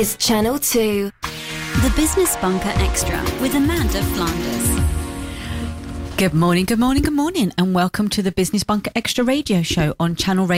is Channel 2. The Business Bunker Extra with Amanda Flanders. Good morning, and welcome to the Business Bunker Extra radio show on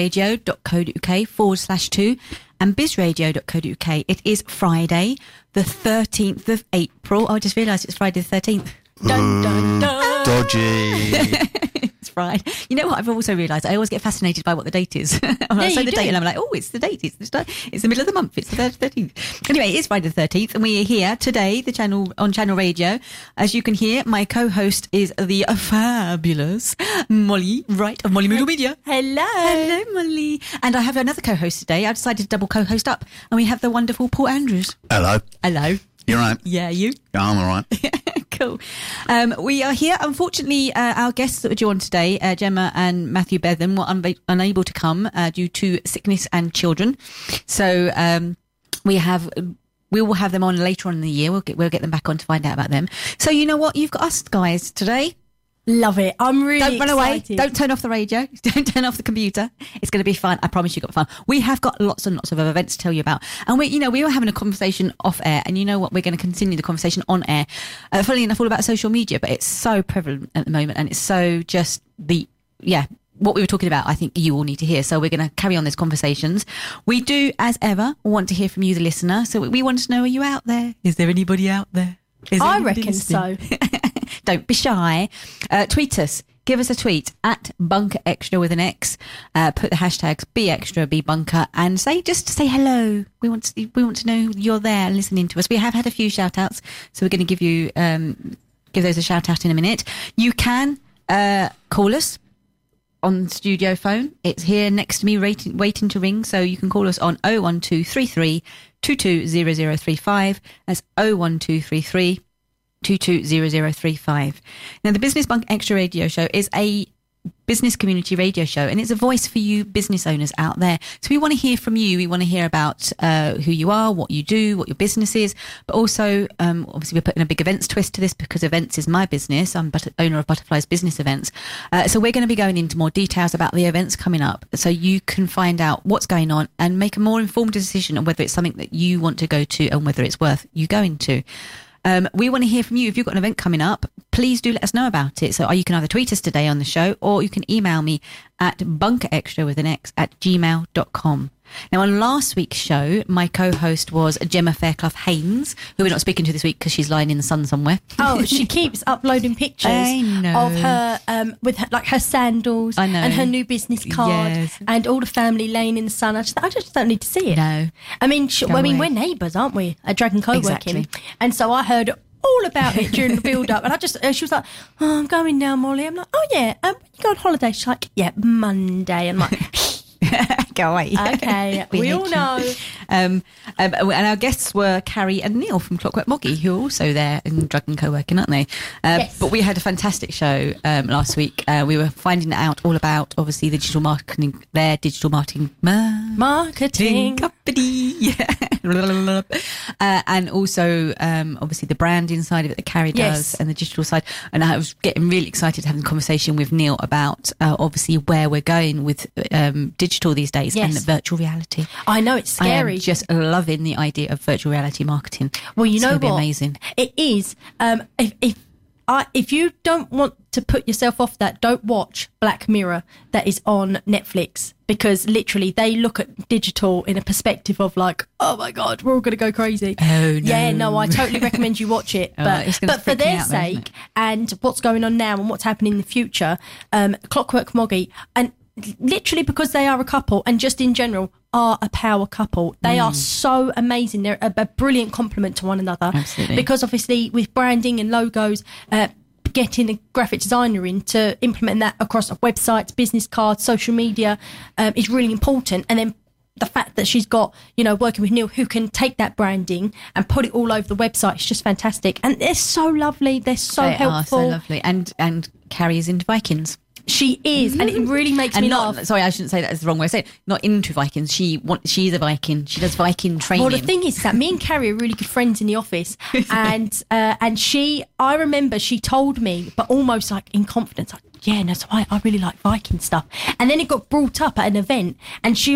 channelradio.co.uk/2 and bizradio.co.uk. It is Friday, the 13th of April. I just realised it's Friday the 13th. Dun, dun, dun. Dodgy. It's Friday. You know what? I've also realised I always get fascinated by what the date is. When I say the date, and I'm like, oh, it's the date. It's the middle of the month. It's the 13th. Anyway, it is Friday the 13th, and we are here today, on Channel Radio. As you can hear, my co-host is the fabulous Molly Wright of Molly Moodle Media. Hello, Molly. And I have another co-host today. I decided to double co-host up, and we have the wonderful Paul Andrews. Hello. You're right. Yeah, you. Yeah, I'm all right. Cool. We are here. Unfortunately, our guests that were due on today, Gemma and Matthew Betham, were unable to come due to sickness and children. So we will have them on later on in the year. We'll get them back on to find out about them. So you know what? You've got us guys today. Love it. I'm really Don't run away. excited. Don't turn off the radio. Don't turn off the computer. It's going to be fun. I promise you got fun. We have got lots and lots of events to tell you about. And we were having a conversation off air, and you know what? We're going to continue the conversation on air. Funnily enough, all about social media, but it's so prevalent at the moment, and it's so just what we were talking about, I think you all need to hear. So we're going to carry on these conversations. We do, as ever, want to hear from you, the listener. So we want to know, are you out there? Is there anybody out there? I reckon so. Don't be shy. Tweet us. Give us a tweet at Bunker Extra with an X. Put the hashtags Be Extra, Be Bunker, and say hello. We want to know you're there listening to us. We have had a few shout outs, so we're going to give you give those a shout out in a minute. You can call us on the studio phone. It's here next to me, waiting to ring. So you can call us on 01233 220035. That's 01233 220035. Now, the Business Bunker Extra radio show is a business community radio show, and it's a voice for you business owners out there. So we want to hear from you. We want to hear about who you are, what you do, what your business is, but also obviously we're putting a big events twist to this because events is my business. I'm owner of Butterflies Business Events. So we're going to be going into more details about the events coming up, so you can find out what's going on and make a more informed decision on whether it's something that you want to go to and whether it's worth you going to. We want to hear from you. If you've got an event coming up, please do let us know about it. So you can either tweet us today on the show, or you can email me at bunkerextra@gmail.com. Now, on last week's show, my co-host was Gemma Fairclough Haynes, who we're not speaking to this week because she's lying in the sun somewhere. Oh, she keeps uploading pictures of her with her sandals and her new business card and all the family laying in the sun. I just don't need to see it. No. I mean, we're neighbours, aren't we? At Dragon Co-working. Exactly. And so I heard all about it during the build-up, and she was like, "Oh, I'm going now, Molly." I'm like, "Oh yeah, when you go on holiday?" She's like, "Yeah, Monday." I'm like, go away. Okay, we all know. And our guests were Carrie and Neil from Clockwork Moggy, who are also there in Dragon Co-working, aren't they? Yes. But we had a fantastic show last week. We were finding out all about, obviously, the digital marketing company. And also, obviously, the branding side of it that Carrie does, and the digital side. And I was getting really excited having a conversation with Neil about, obviously, where we're going with digital these days and virtual reality. I know, it's scary. I am just loving the idea of virtual reality marketing. Well, you know what? It's going to be amazing. It is. If you don't want to put yourself off that, don't watch Black Mirror that is on Netflix, because literally they look at digital in a perspective of like, oh my God, we're all going to go crazy. Oh, no. Yeah, no, I totally recommend you watch it. But for their sake and what's going on now and what's happening in the future, Clockwork Moggy, and literally because they are a couple and just in general are a power couple. They are so amazing. They're a brilliant complement to one another. Absolutely. Because obviously with branding and logos, getting a graphic designer in to implement that across websites, business cards, social media is really important. And then the fact that she's got, working with Neil, who can take that branding and put it all over the website, is just fantastic. And they're so lovely. They're so helpful. They are so lovely. And Carrie is into Vikings. She is, and it really makes me laugh. Sorry, I shouldn't say that. It's the wrong way to say it. Not into Vikings. She's a Viking. She does Viking training. Well, the thing is that me and Carrie are really good friends in the office, and I remember she told me, but almost like in confidence, like, yeah, no, so I really like Viking stuff. And then it got brought up at an event, and she was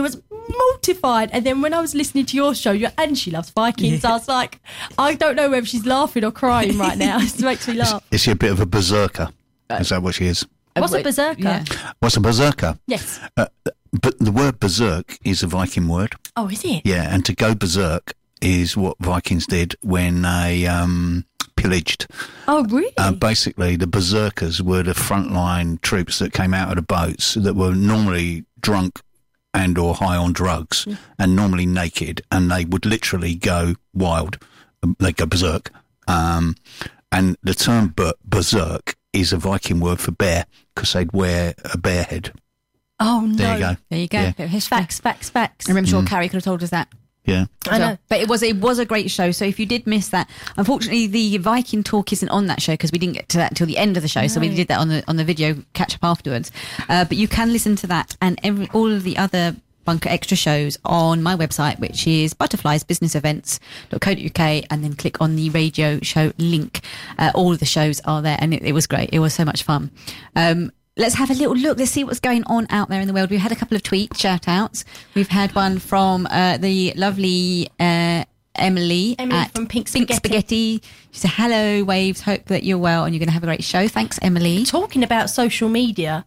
mortified. And then when I was listening to your show, and she loves Vikings, I was like, I don't know whether she's laughing or crying right now. It makes me laugh. Is she a bit of a berserker? Is that what she is? What's a berserker? Yeah. What's a berserker? Yes. But the word berserk is a Viking word. Oh, is it? Yeah, and to go berserk is what Vikings did when they pillaged. Oh, really? Basically, the berserkers were the frontline troops that came out of the boats that were normally drunk and or high on drugs and normally naked, and they would literally go wild. They'd go berserk. And the term berserk is a Viking word for bear because they'd wear a bear head. Oh, no. There you go. There you go. Yeah. Bit of history. Facts. I'm sure Carrie could have told us that. Yeah. I know. But it was a great show. So if you did miss that, unfortunately the Viking talk isn't on that show because we didn't get to that until the end of the show. So we did that on the video catch up afterwards. But you can listen to that and all of the other Bunker Extra shows on my website, which is butterfliesbusinessevents.co.uk, and then click on the radio show link. All of the shows are there, and it was great. It was so much fun. Let's have a little look. Let's see what's going on out there in the world. We've had a couple of tweet shout outs. We've had one from the lovely Emily at from Pink Spaghetti. Spaghetti. She said, hello, Waves. Hope that you're well and you're going to have a great show. Thanks, Emily. Talking about social media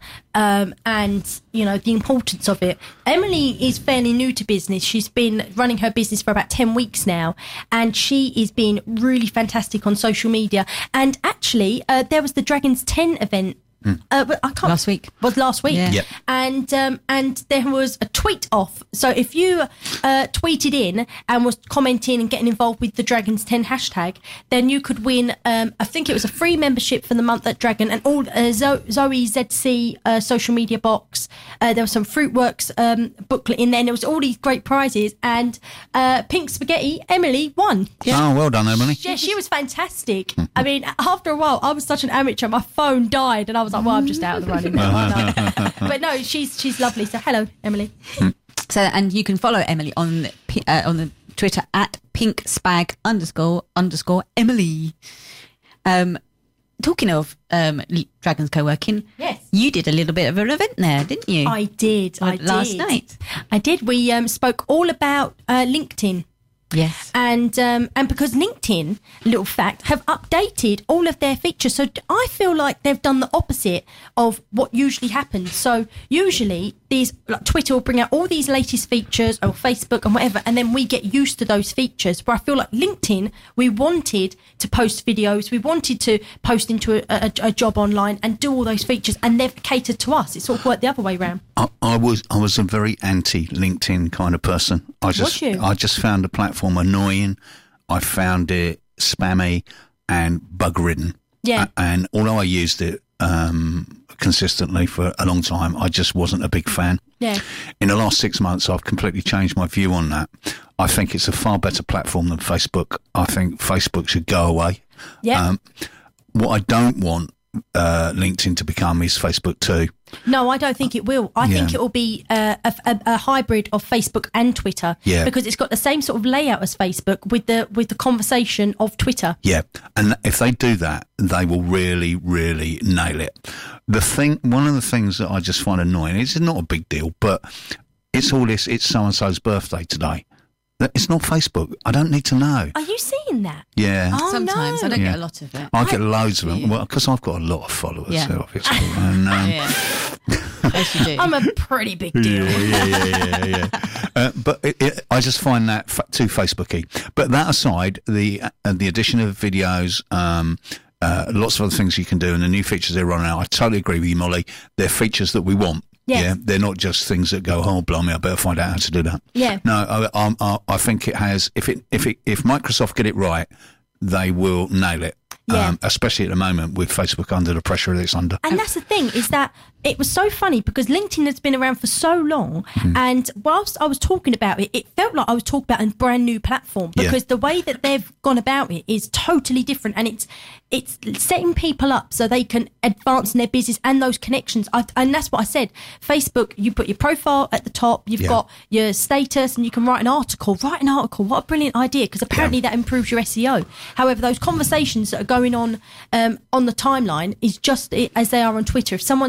and, you know, the importance of it. Emily is fairly new to business. She's been running her business for about 10 weeks now, and she is being really fantastic on social media. And actually, there was the Dragons 10 event. Last week. Yeah. Yep. And there was a tweet off. So if you tweeted in and was commenting and getting involved with the Dragons 10 hashtag, then you could win. I think it was a free membership for the month at Dragon, and all Zoe ZC social media box. There was some Fruitworks booklet in there, and there was all these great prizes. And Pink Spaghetti Emily won. Oh, well done, Emily. Yeah, she was fantastic. I mean, after a while, I was such an amateur. My phone died, and I was like, well, I'm just out of the running now. But no, she's lovely. So hello, Emily. So, and you can follow Emily on the Twitter at pinkspag__Emily. Talking of Dragons Co-working, Yes. you did a little bit of an event there, didn't you? I did. Last night. I did. We spoke all about LinkedIn. Yes. And because LinkedIn, little fact, have updated all of their features. So I feel like they've done the opposite of what usually happens. So usually these, like Twitter will bring out all these latest features, or Facebook and whatever, and then we get used to those features. But I feel like LinkedIn, we wanted to post videos, we wanted to post into a job online and do all those features, and they've catered to us. It's sort of worked the other way around. I was a very anti LinkedIn kind of person. I just found the platform annoying. I found it spammy and bug ridden. Yeah. And although I used it consistently for a long time, I just wasn't a big fan. Yeah. In the last 6 months, I've completely changed my view on that. I think it's a far better platform than Facebook. I think Facebook should go away. Yeah. What I don't want LinkedIn to become is Facebook too. No, I don't think it will. I think it will be a hybrid of Facebook and Twitter. Yeah. Because it's got the same sort of layout as Facebook with the conversation of Twitter. Yeah, and if they do that, they will really, really nail it. One of the things that I just find annoying, it's not a big deal, but it's all this, it's so-and-so's birthday today. It's not Facebook. I don't need to know. Are you seeing that? Yeah. Oh, Sometimes. no. I don't get a lot of it. I get loads of them. Well, because I've got a lot of followers, Yeah. obviously. And, Yes, you do. I'm a pretty big deal. yeah. But I just find that too Facebooky. But that aside, the addition of videos, lots of other things you can do, and the new features they're rolling out, I totally agree with you, Molly. They're features that we want. Yes. Yeah, they're not just things that go, oh, blimey, I better find out how to do that. Yeah. No, I think it has. If Microsoft get it right, they will nail it. Yeah. Especially at the moment with Facebook under the pressure that it's under. And that's the thing, is that it was so funny because LinkedIn has been around for so long, and whilst I was talking about it, it felt like I was talking about a brand new platform, because the way that they've gone about it is totally different, and it's setting people up so they can advance in their business and those connections. And that's what I said. Facebook, you put your profile at the top, you've got your status, and you can write an article. What a brilliant idea, because apparently that improves your SEO. However, those conversations that are going on the timeline is just as they are on Twitter. If someone's doing something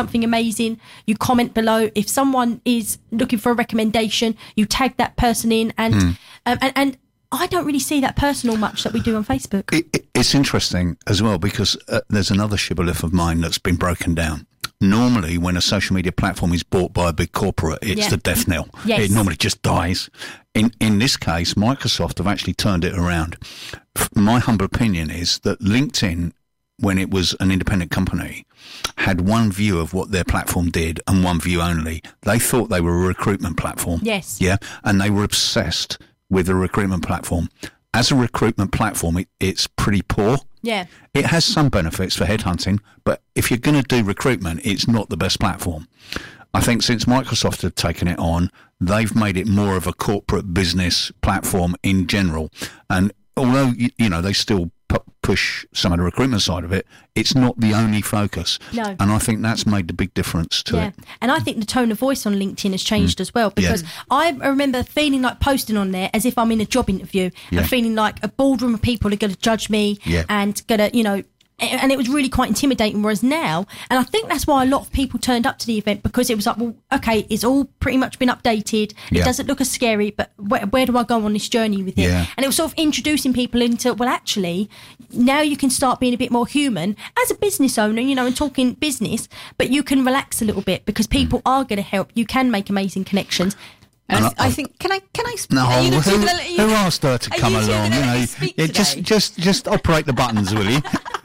something amazing, you comment below. If someone is looking for a recommendation, you tag that person in, and I don't really see that personal much that we do on Facebook. It's interesting as well because there's another shibboleth of mine that's been broken down. Normally, when a social media platform is bought by a big corporate, it's the death knell. Yes. It normally just dies. In this case, Microsoft have actually turned it around. My humble opinion is that LinkedIn, when it was an independent company, had one view of what their platform did and one view only. They thought they were a recruitment platform. Yes. Yeah. And they were obsessed with a recruitment platform. As a recruitment platform, it's pretty poor. Yeah. It has some benefits for headhunting, but if you're going to do recruitment, it's not the best platform. I think since Microsoft have taken it on, they've made it more of a corporate business platform in general. And although, they still push some of the recruitment side of it, it's not the only focus. No. And I think that's made the big difference to it. And I think the tone of voice on LinkedIn has changed as well, because I remember feeling like posting on there as if I'm in a job interview and feeling like a boardroom of people are going to judge me and going to, and it was really quite intimidating. Whereas now, and I think that's why a lot of people turned up to the event, because it was like, well, okay, it's all pretty much been updated. It doesn't look as scary, but where do I go on this journey with it? Yeah. And it was sort of introducing people into, well, actually, now you can start being a bit more human as a business owner, and talking business, but you can relax a little bit because people are going to help. You can make amazing connections. And I think, can I speak? No, Are you the two who that- asked her to are come you two along? gonna let me speak today? Just operate the buttons, will you?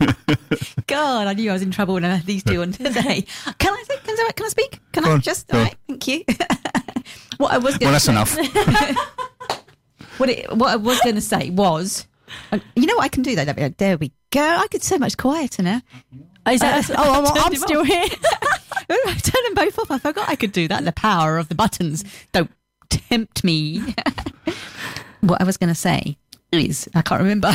God, I knew I was in trouble when these two on today. Can I think? Can I speak? Can Go I on, just? go All on. right, thank you. What I was going Well, to that's say, enough. What I was going to say was, you know what, I can do that. There we go. I could so much quieter now. Is that, I'm still here. I turned them both off. I forgot I could do that. The power of the buttons. Don't tempt me. What I was going to say is, I can't remember.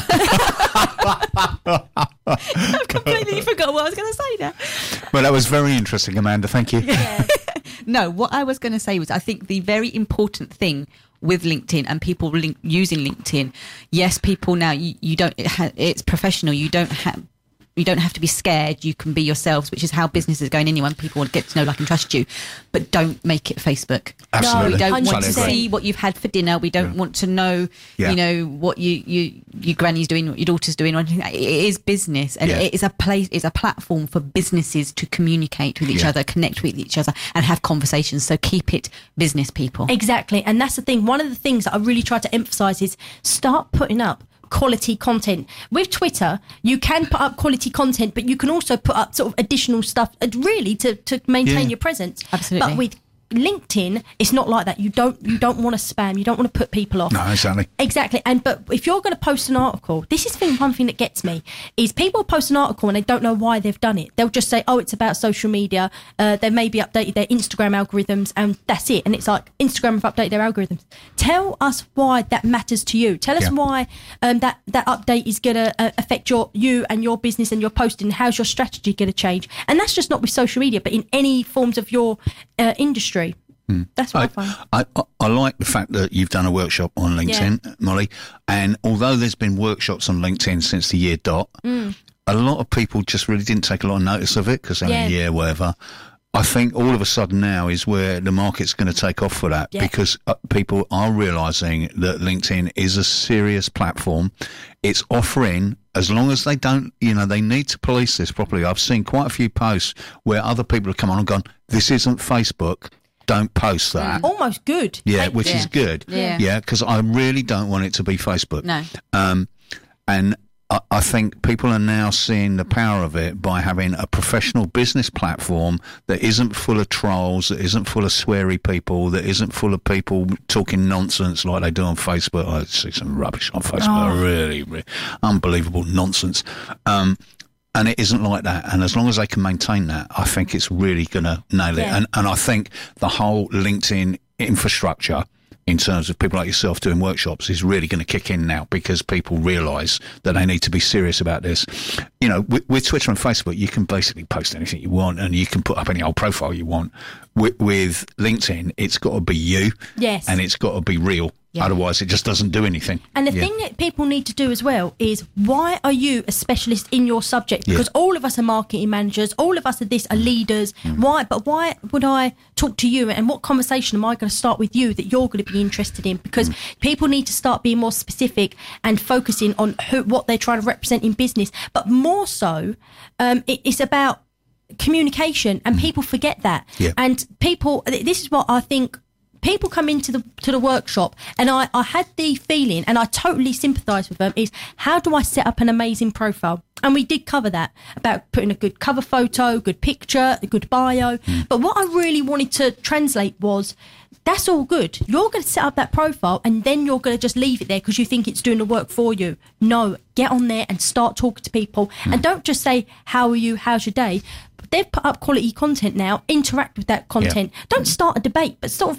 I've completely forgot what I was going to say now. Well, that was very interesting, Amanda. Thank you. No, what I was going to say was, I think the very important thing with LinkedIn and people using LinkedIn, yes, people now, you don't, it's professional. You don't have to be scared. You can be yourselves, which is how business is going anyway. People want to get to know, like, and trust you. But don't make it Facebook. Absolutely. We don't want to 100%. see what you've had for dinner. We don't want to know, what your granny's doing, what your daughter's doing, or anything. It is business, and it is a place, it's a platform for businesses to communicate with each other, connect with each other, and have conversations. So keep it business, people. Exactly. And that's the thing. One of the things that I really try to emphasize is start putting up quality content. With Twitter, you can put up quality content, but you can also put up sort of additional stuff, really, to maintain your presence. Absolutely. But with LinkedIn, it's not like that. You don't want to spam. You don't want to put people off. No, exactly. Exactly. But if you're going to post an article, this is one thing that gets me, is people post an article and they don't know why they've done it. They'll just say, oh, it's about social media. They maybe updated their Instagram algorithms, and that's it. And it's like, Instagram have updated their algorithms. Tell us why that matters to you. Tell us why that update is going to affect you and your business and your posting. How's your strategy going to change? And that's just not with social media, but in any forms of your industry. That's what I find. I like the fact that you've done a workshop on LinkedIn, Molly, and although there's been workshops on LinkedIn since the year dot, a lot of people just really didn't take a lot of notice of it because they're whatever. I think all of a sudden now is where the market's going to take off for that because people are realising that LinkedIn is a serious platform. It's offering, as long as they don't, they need to police this properly. I've seen quite a few posts where other people have come on and gone, this isn't Facebook. Don't post that. Almost good. Yeah, which is good. Yeah. Because I really don't want it to be Facebook. No. And I think people are now seeing the power of it by having a professional business platform that isn't full of trolls, that isn't full of sweary people, that isn't full of people talking nonsense like they do on Facebook. I see some rubbish on Facebook. Really, really unbelievable nonsense. And it isn't like that. And as long as they can maintain that, I think it's really going to nail it. And I think the whole LinkedIn infrastructure, in terms of people like yourself doing workshops, is really going to kick in now because people realise that they need to be serious about this. With Twitter and Facebook, you can basically post anything you want and you can put up any old profile you want. With LinkedIn, it's got to be you. Yes. And it's got to be real. Yeah. Otherwise, it just doesn't do anything. And the thing that people need to do as well is, why are you a specialist in your subject? Because all of us are marketing managers, all of us are this, are leaders. Why would I talk to you, and what conversation am I going to start with you that you're going to be interested in? Because people need to start being more specific and focusing on what they're trying to represent in business. But more so, it's about communication, and people forget that. Yeah. And this is what I think. People come into the workshop, and I had the feeling, and I totally sympathise with them, is how do I set up an amazing profile? And we did cover that, about putting a good cover photo, good picture, a good bio. But what I really wanted to translate was, that's all good. You're going to set up that profile, and then you're going to just leave it there because you think it's doing the work for you. No, get on there and start talking to people. And don't just say, how are you? How's your day? They've put up quality content now. Interact with that content. Yeah. Don't start a debate, but sort of,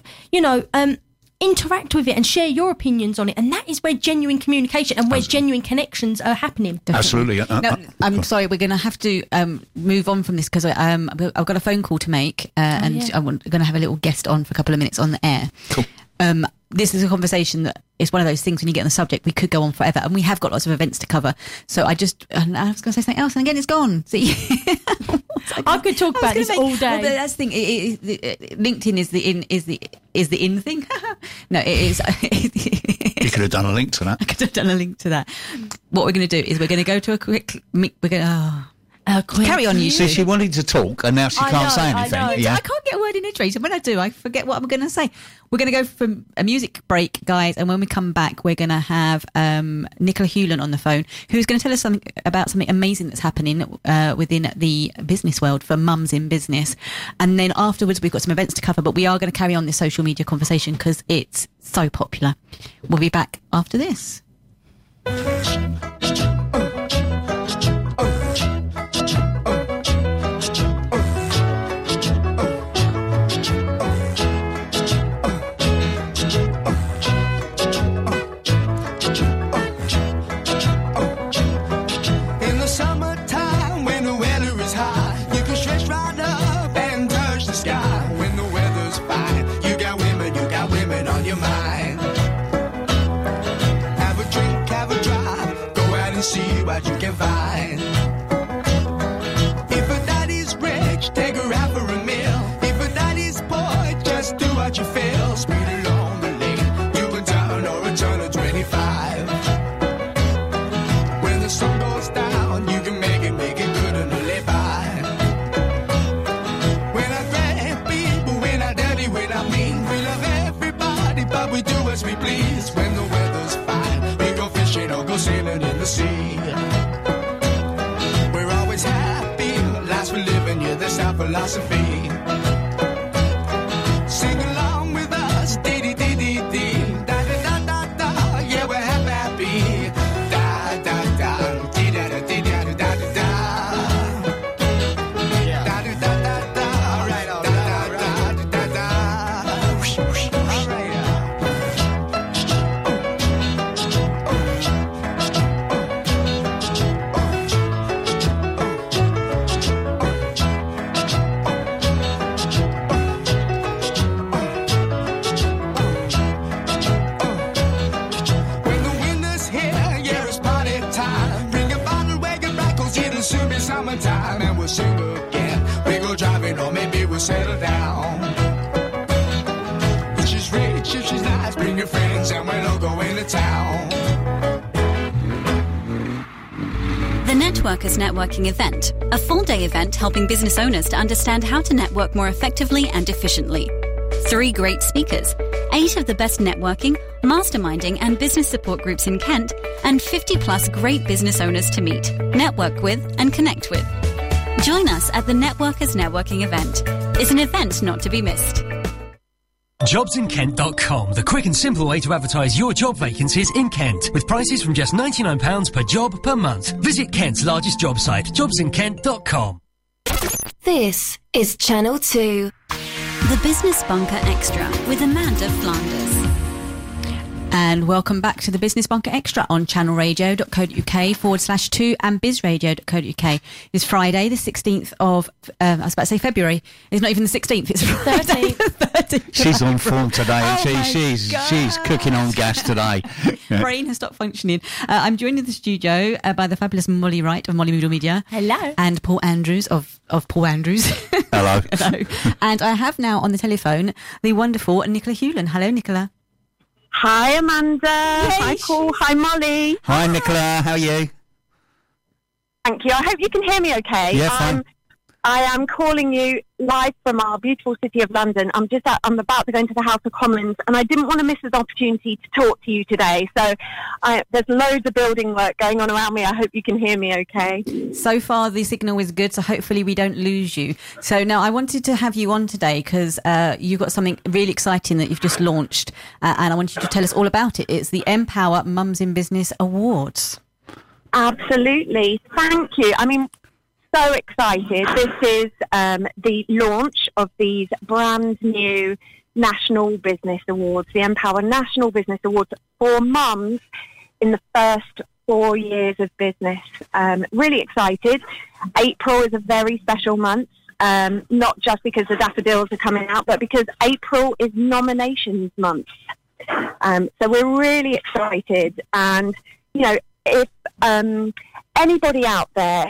interact with it and share your opinions on it. And that is where genuine communication and where genuine connections are happening. Absolutely. No, I'm sorry, we're going to have to move on from this because I've got a phone call to make, and I'm going to have a little guest on for a couple of minutes on the air. Cool. This is a conversation that is one of those things when you get on the subject, we could go on forever, and we have got lots of events to cover. So I was going to say something else, and again, it's gone. See, I could talk about this all day. Well, that's the thing. LinkedIn is the in thing. No, it is. You could have done a link to that. I could have done a link to that. What we're going to do is we're going to go to a quick. We're going to. Carry on, you. So she wanted to talk, and now she can't say anything. I can't get a word in edgeways, and when I do, I forget what I'm going to say. We're going to go from a music break, guys, and when we come back, we're going to have Nicola Hewlin on the phone, who's going to tell us something about something amazing that's happening within the business world for mums in business. And then afterwards, we've got some events to cover, but we are going to carry on this social media conversation because it's so popular. We'll be back after this. See what you can find. If a daddy's rich, take her out for a meal. If a daddy's poor, just do what you feel. Speed along the lane, you can turn or return to 25. When the sun goes down, you can make it good and live by. We're not great people, we're not dirty, we're not mean. We love everybody, but we do as we please. When the weather's fine, we go fishing or go sailing in the sea. We're always happy, lives we're living, yeah, that's our philosophy. Sing along with us, dee-dee-dee-dee-dee, da-da-da-da-da, yeah, we're happy, da-da-da, dee-da-da-dee-da-da-da-da, da-da-da-da-da, all right, da-da-da-da-da, whoosh, whoosh, all right. Summertime and we'll sing again. We go driving or maybe we'll settle down. If she's rich, if she's nice, bring your friends and we'll all go into town. The Networkers Networking Event, a full-day event helping business owners to understand how to network more effectively and efficiently. 3 great speakers, 8 of the best networking, masterminding and business support groups in Kent, and 50+ great business owners to meet, network with and connect with. Join us at the Networkers Networking Event. It's an event not to be missed. JobsInKent.com, the quick and simple way to advertise your job vacancies in Kent, with prices from just £99 per job per month. Visit Kent's largest job site, JobsInKent.com. This is Channel 2. The Business Bunker Extra with Amanda Flanders. And welcome back to the Business Bunker Extra on channelradio.co.uk/2 and bizradio.co.uk. It's Friday, the 16th of, I was about to say February. It's not even the 16th, it's Friday the 13th. She's on form today, Oh and my she's cooking on gas today. Brain has stopped functioning. I'm joined in the studio by the fabulous Molly Wright of Molly Middle Media. Hello. And Paul Andrews of Paul Andrews. Hello. Hello. And I have now on the telephone the wonderful Nicola Hewlin. Hello, Nicola. Hi, Amanda. Hi, Paul. Hi, Molly. Hi, Nicola. How are you? Thank you. I hope you can hear me okay. Yeah, fine. I am calling you live from our beautiful city of London. I'm about to go into the House of Commons, and I didn't want to miss this opportunity to talk to you today. So there's loads of building work going on around me. I hope you can hear me okay. So far, the signal is good, so hopefully we don't lose you. So now I wanted to have you on today because you've got something really exciting that you've just launched, and I want you to tell us all about it. It's the Empower Mums in Business Awards. Absolutely. Thank you. I mean, so excited. This is the launch of these brand new National Business Awards, the Empower National Business Awards for mums in the first 4 years of business. Really excited. April is a very special month, not just because the daffodils are coming out, but because April is nominations month. So we're really excited. And, you know, if anybody out there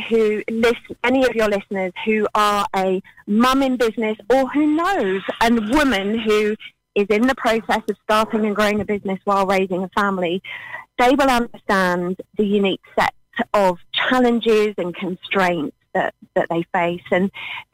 any of your listeners who are a mum in business or who knows a woman who is in the process of starting and growing a business while raising a family, they will understand the unique set of challenges and constraints that they face. And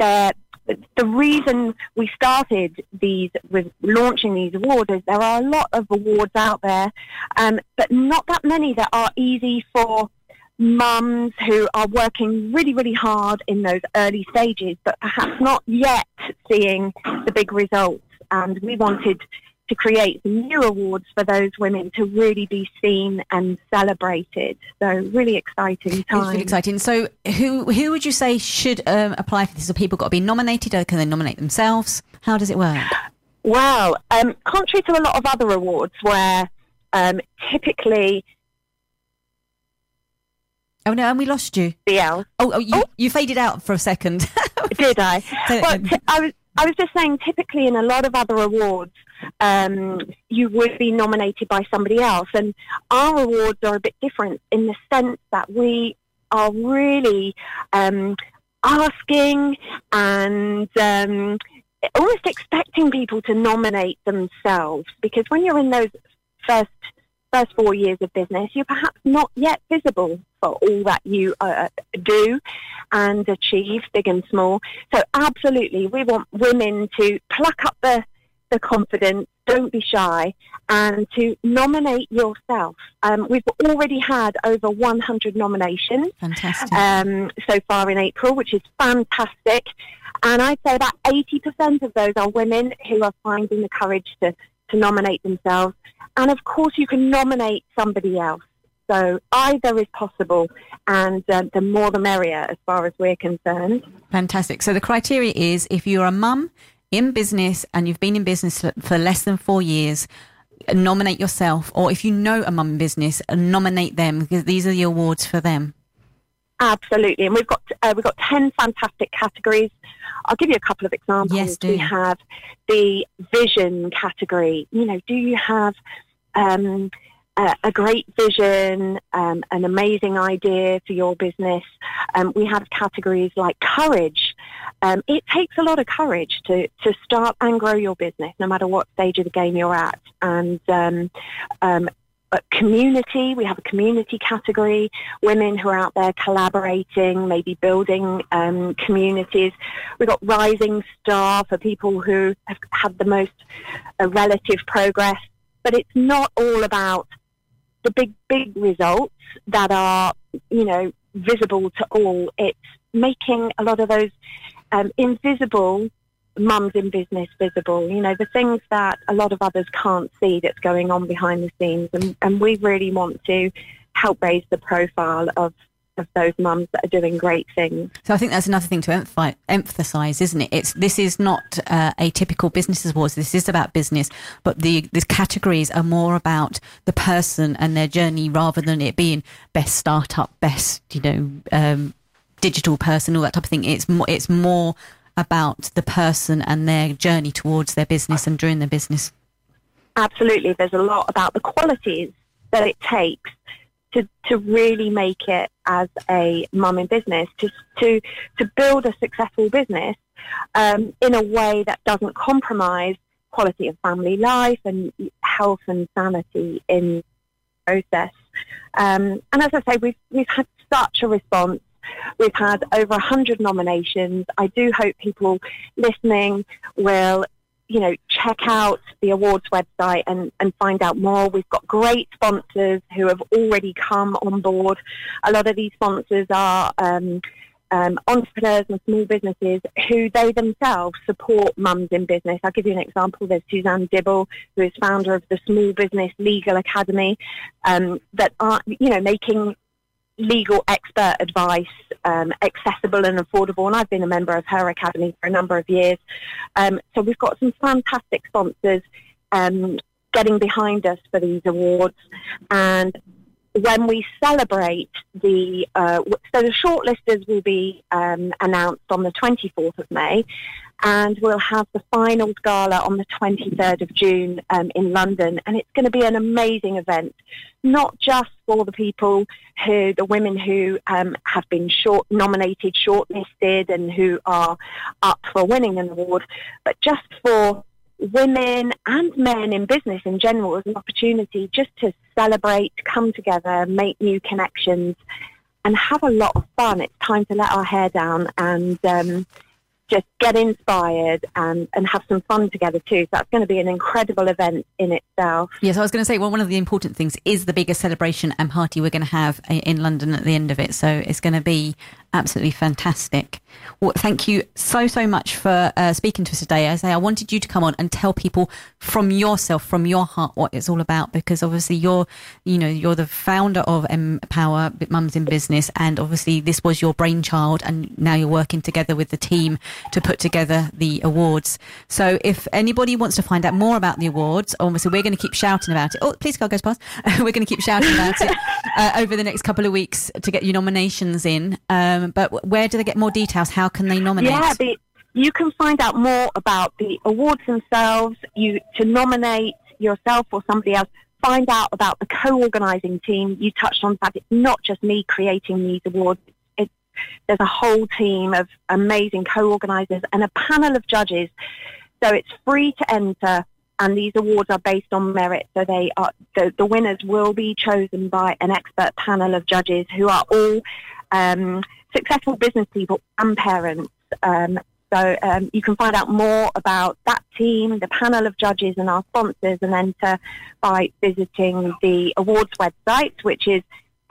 the reason we started with launching these awards is there are a lot of awards out there, but not that many that are easy for mums who are working really, really hard in those early stages, but perhaps not yet seeing the big results. And we wanted to create some new awards for those women to really be seen and celebrated. So really exciting time. It's really exciting. So who would you say should apply for this? Have people got to be nominated, or can they nominate themselves? How does it work? Well, contrary to a lot of other awards where typically... Oh no, and we lost you. You faded out for a second. Did I? Well, I was just saying, typically in a lot of other awards, you would be nominated by somebody else, and our awards are a bit different in the sense that we are really asking and almost expecting people to nominate themselves, because when you're in those first 4 years of business, you're perhaps not yet visible for all that you do and achieve, big and small. So absolutely, we want women to pluck up the confidence, don't be shy, and to nominate yourself. We've already had over 100 nominations. Fantastic. So far in April, which is fantastic. And I'd say about 80% of those are women who are finding the courage to nominate themselves. And of course, you can nominate somebody else. So either is possible, and the more the merrier as far as we're concerned. Fantastic. So the criteria is if you're a mum in business and you've been in business for less than 4 years, nominate yourself. Or if you know a mum in business, nominate them, because these are the awards for them. Absolutely. And we've got 10 fantastic categories. I'll give you a couple of examples. Yes, do. We have the vision category. You know, do you have a great vision, an amazing idea for your business? We have categories like courage. It takes a lot of courage to start and grow your business, no matter what stage of the game you're at. And community, we have a community category, women who are out there collaborating, maybe building communities. We've got rising star for people who have had the most relative progress. But it's not all about the big results that are, you know, visible to all. It's making a lot of those invisible mums in business visible, you know, the things that a lot of others can't see that's going on behind the scenes. And we really want to help raise the profile of of those mums that are doing great things. So I think that's another thing to emphasise, isn't it? This is not a typical business awards. This is about business, but the categories are more about the person and their journey rather than it being best startup, best digital person, all that type of thing. It's more about the person and their journey towards their business and during their business. Absolutely, there's a lot about the qualities that it takes to really make it as a mum in business, to build a successful business in a way that doesn't compromise quality of family life and health and sanity in the process. And as I say, we've had such a response. We've had over 100 nominations. I do hope people listening will check out the awards website and find out more. We've got great sponsors who have already come on board. A lot of these sponsors are entrepreneurs and small businesses who they themselves support mums in business. I'll give you an example. There's Suzanne Dibble, who is founder of the Small Business Legal Academy, that are, making legal expert advice accessible and affordable, and I've been a member of her academy for a number of years. So we've got some fantastic sponsors getting behind us for these awards, and when we celebrate the shortlisters will be announced on the 24th of May, and we'll have the final gala on the 23rd of June in London, and it's going to be an amazing event, not just for the women who have been nominated, shortlisted, and who are up for winning an award, but just for women and men in business in general as an opportunity just to celebrate, come together, make new connections, and have a lot of fun. It's time to let our hair down and just get inspired and have some fun together too. So that's going to be an incredible event in itself. Yes, I was going to say, well, one of the important things is the biggest celebration and party we're going to have in London at the end of it. So it's going to be absolutely fantastic. Well, thank you so much for speaking to us today. As I wanted you to come on and tell people from yourself, from your heart, what it's all about, because obviously you're the founder of Empower Mums in Business, and obviously this was your brainchild, and now you're working together with the team to put together the awards. So if anybody wants to find out more about the awards, obviously we're going to keep shouting about it. Oh, please, car goes past. We're going to keep shouting about it over the next couple of weeks to get your nominations in. But where do they get more details? How can they nominate? Yeah, you can find out more about the awards themselves. To nominate yourself or somebody else, find out about the co-organising team. You touched on that. It's not just me creating these awards. There's a whole team of amazing co-organisers and a panel of judges. So it's free to enter, and these awards are based on merit. So they are the winners will be chosen by an expert panel of judges who are all successful business people and parents. So you can find out more about that team, the panel of judges and our sponsors, and enter by visiting the awards website, which is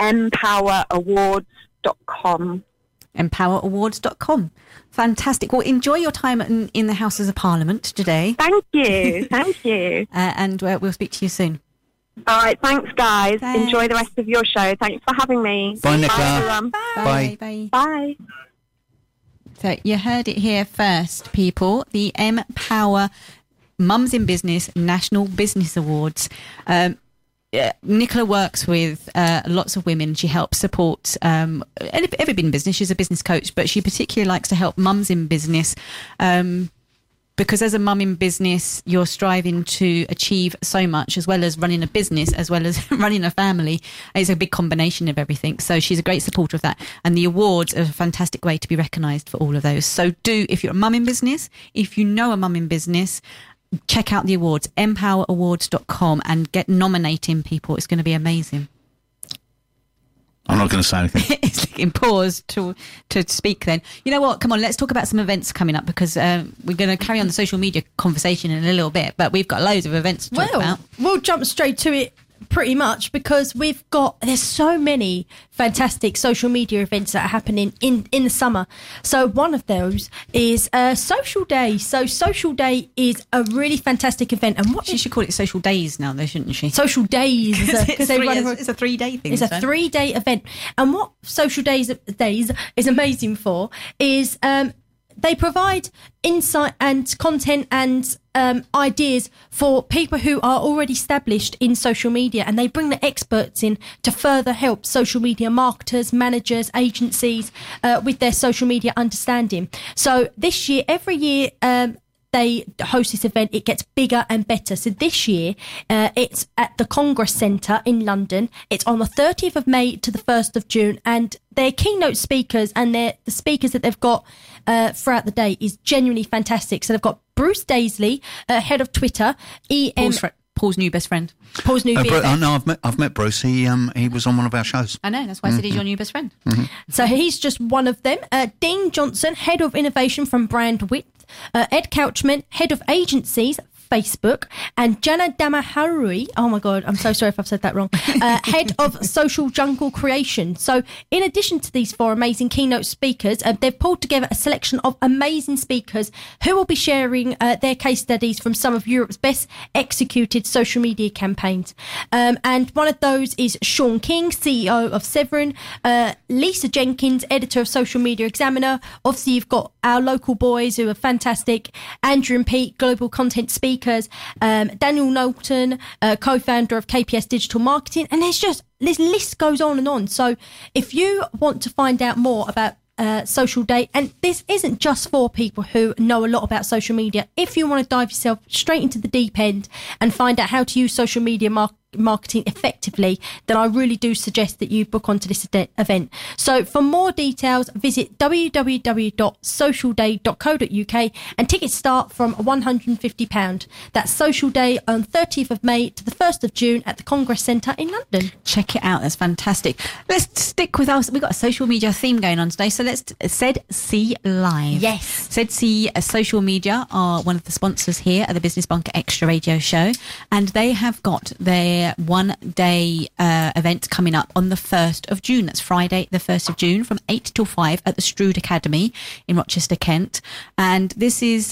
empowerawards.com. empowerawards.com. Fantastic. Well, enjoy your time in the Houses of Parliament today. Thank you. Thank you. And we'll speak to you soon. All right. Thanks, guys. Thanks. Enjoy the rest of your show. Thanks for having me. Bye, Nicola. Bye, everyone. Bye. Bye. Bye. So you heard it here first, people. The Empower Mums in Business National Business Awards. Nicola works with lots of women. She helps support everybody in business. She's a business coach, but she particularly likes to help mums in business because as a mum in business, you're striving to achieve so much, as well as running a business, as well as running a family. It's a big combination of everything. So she's a great supporter of that. And the awards are a fantastic way to be recognised for all of those. So if you're a mum in business, if you know a mum in business, check out the awards, empowerawards.com, and get nominating people. It's going to be amazing. I'm not going to say anything. It's in pause to speak then. You know what? Come on, let's talk about some events coming up, because we're going to carry on the social media conversation in a little bit, but we've got loads of events to talk about. We'll jump straight to it pretty much, because there's so many fantastic social media events that are happening in the summer. So one of those is Social Day. So Social Day is a really fantastic event, and what She should call it Social Days now, though, shouldn't she? Social Days, It's a 3-day thing. it's a 3-day event. And what Social Days is amazing for is they provide insight and content and ideas for people who are already established in social media, and they bring the experts in to further help social media marketers, managers, agencies with their social media understanding. So this year, every year, they host this event. It gets bigger and better. So this year, it's at the Congress Centre in London. It's on the 30th of May to the 1st of June. And their keynote speakers and the speakers that they've got throughout the day is genuinely fantastic. So they've got Bruce Daisley, head of Twitter, Paul's new best friend. Paul's new best friend. No, I've met Bruce. He was on one of our shows. I know, that's why I said he's your new best friend. Mm-hmm. So he's just one of them. Dean Johnson, head of innovation from Brand Width. Ed Couchman, head of agencies, Facebook, and Jana Damaharui, oh my God, I'm so sorry if I've said that wrong, head of social jungle creation. So in addition to these 4 amazing keynote speakers, they've pulled together a selection of amazing speakers who will be sharing their case studies from some of Europe's best executed social media campaigns. And one of those is Sean King, CEO of Severin, Lisa Jenkins, editor of Social Media Examiner. Obviously, you've got our local boys who are fantastic, Andrew and Pete, global content speakers, Daniel Knowlton, co-founder of KPS Digital Marketing, and this list goes on and on. So if you want to find out more about Social Day, and this isn't just for people who know a lot about social media, if you want to dive yourself straight into the deep end and find out how to use social media marketing effectively, then I really do suggest that you book onto this event. So for more details, visit www.socialday.co.uk, and tickets start from £150. That's Social Day on 30th of May to the 1st of June at the Congress Centre in London. Check it out, that's fantastic. Let's stick with us. We've got a social media theme going on today, so let's ZedC Live. Yes. ZedC Social Media are one of the sponsors here at the Business Bunker Extra Radio Show, and they have got their one-day event coming up on the 1st of June. That's Friday, the 1st of June, from 8 till 5 at the Strood Academy in Rochester, Kent. And this is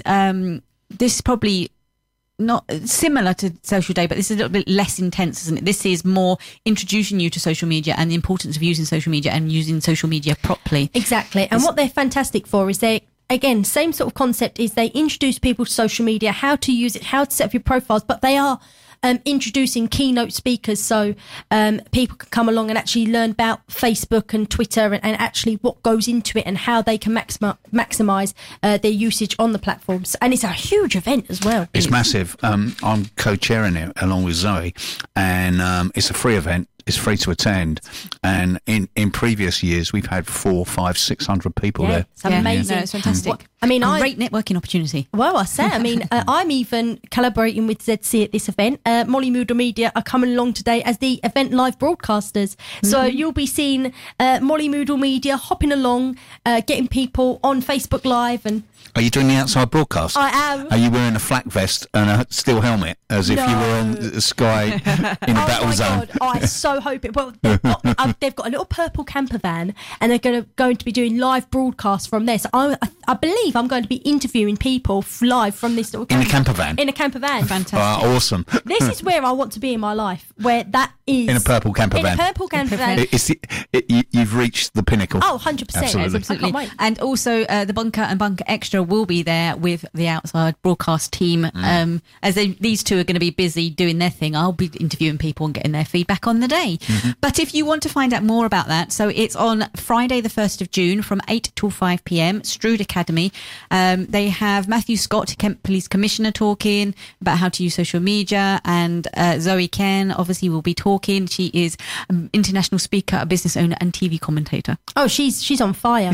probably not similar to Social Day, but this is a little bit less intense, isn't it? This is more introducing you to social media and the importance of using social media and using social media properly. Exactly. And what they're fantastic for is again, same sort of concept, is they introduce people to social media, how to use it, how to set up your profiles, but they are introducing keynote speakers, so people can come along and actually learn about Facebook and Twitter and actually what goes into it and how they can maximise their usage on the platforms. And it's a huge event as well. It's massive. I'm co-chairing it along with Zoe, and it's a free event. It's free to attend, and in previous years we've had 400, 500, 600 people there. It's amazing. No, it's fantastic. Great networking opportunity. Well, I say, I'm even collaborating with ZedC at this event. Molly Moodle Media are coming along today as the event live broadcasters. So you'll be seeing Molly Moodle Media hopping along, getting people on Facebook Live. And are you doing the outside broadcast? I am. Are you wearing a flak vest and a steel helmet as if you were on the sky in a battle zone? God, I so hope it. Well, they've got a little purple camper van, and they're going to be doing live broadcasts from there. So I believe I'm going to be interviewing people live from this little in a camper van. In a camper van. Fantastic. Awesome. This is where I want to be in my life, where that is. In a purple camper van. In a purple camper van. You've reached the pinnacle. Oh, 100%. Absolutely. I can't wait. And also the Bunker and Bunker Extra will be there with the outside broadcast team. As these two are going to be busy doing their thing, I'll be interviewing people and getting their feedback on the day. But if you want to find out more about that, so it's on Friday the 1st of June from 8 till 5 p.m, Strood Academy. They have Matthew Scott, Kent Police Commissioner, talking about how to use social media, and Zoe Ken obviously will be talking. She is international speaker, a business owner and TV commentator. Oh, she's on fire.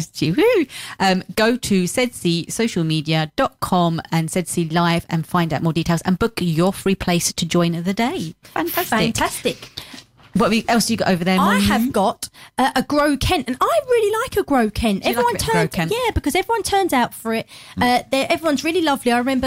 Go to ZedCSocialmedia.com and ZedC Live and find out more details and book your free place to join the day. Fantastic. What else have you got over there, Molly? I have got a Grow Kent, and I really like a Grow Kent. Because everyone turns out for it. Everyone's really lovely. I remember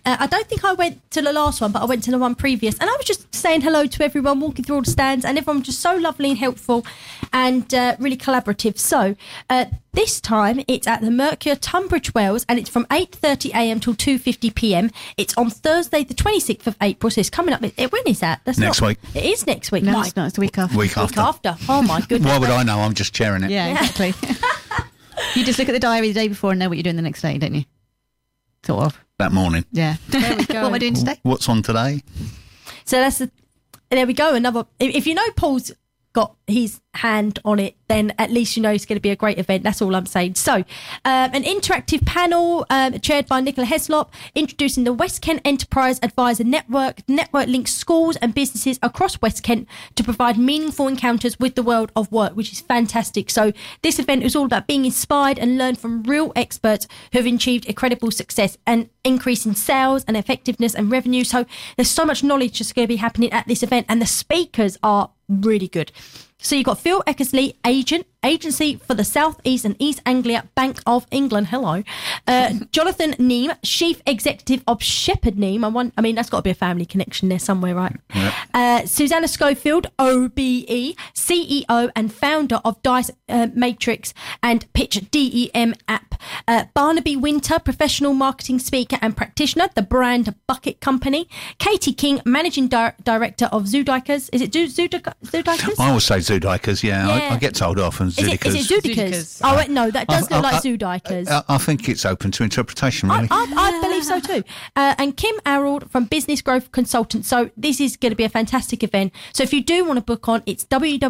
I don't think I went to the last one, but I went to the one previous, and I was just saying hello to everyone, walking through all the stands, and everyone was just so lovely and helpful and really collaborative. So this time it's at the Mercure, Tunbridge Wells, and it's from 8:30am till 2:50pm. It's on Thursday, the 26th of April. So it's coming up. When is that? That's Next week. It is next week. No, it's not. It's the week after. Week after. Oh my goodness. Why would I know? I'm just chairing it. Yeah, exactly. You just look at the diary the day before and know what you're doing the next day, don't you? Sort of. That morning. Yeah. There we go. What am I doing today? What's on today? So there we go. Another. If you know Paul's got his hand on it, then at least you know it's going to be a great event. That's all I'm saying. So, an interactive panel chaired by Nicola Heslop, introducing the West Kent Enterprise Advisor Network. The network links schools and businesses across West Kent to provide meaningful encounters with the world of work, which is fantastic. So, this event is all about being inspired and learn from real experts who have achieved incredible success and increase in sales and effectiveness and revenue. So, there's so much knowledge that's going to be happening at this event, and the speakers are really good. So you've got Phil Eckersley, agency for the South East and East Anglia Bank of England. Hello. Jonathan Neame, Chief Executive of Shepherd Neame. I mean, that's got to be a family connection there somewhere, right? Yep. Susanna Schofield, OBE, CEO and founder of Dice Matrix and Pitch DEM app. Barnaby Winter, professional marketing speaker and practitioner, the brand Bucket Company. Katie King, managing director of Zoodikers. Is it Zoodikers? I always say Zoodikers, yeah. I get told often Zoodikers. Is it Zoodikers? Oh, wait, no, that does look like Zoodikers. I think it's open to interpretation, really. I believe so too. And Kim Arrold from Business Growth Consultant. So this is going to be a fantastic event. So if you do want to book on, it's